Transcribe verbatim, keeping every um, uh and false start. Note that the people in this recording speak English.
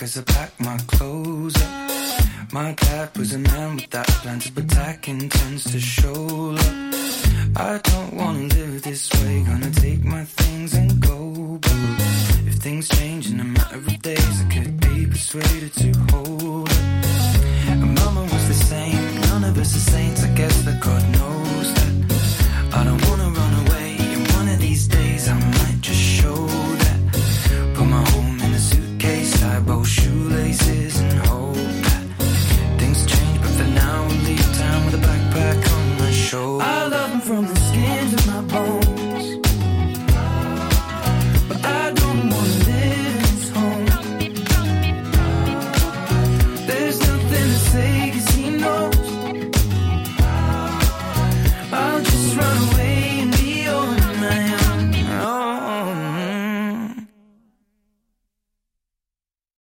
as I pack my clothes up. My dad was a man without plans of attack, intends to show up. I don't wanna live this way, gonna take my things and go. But if things change in a matter of days, I could be persuaded to hold it. And mama was the same, none of us are saints.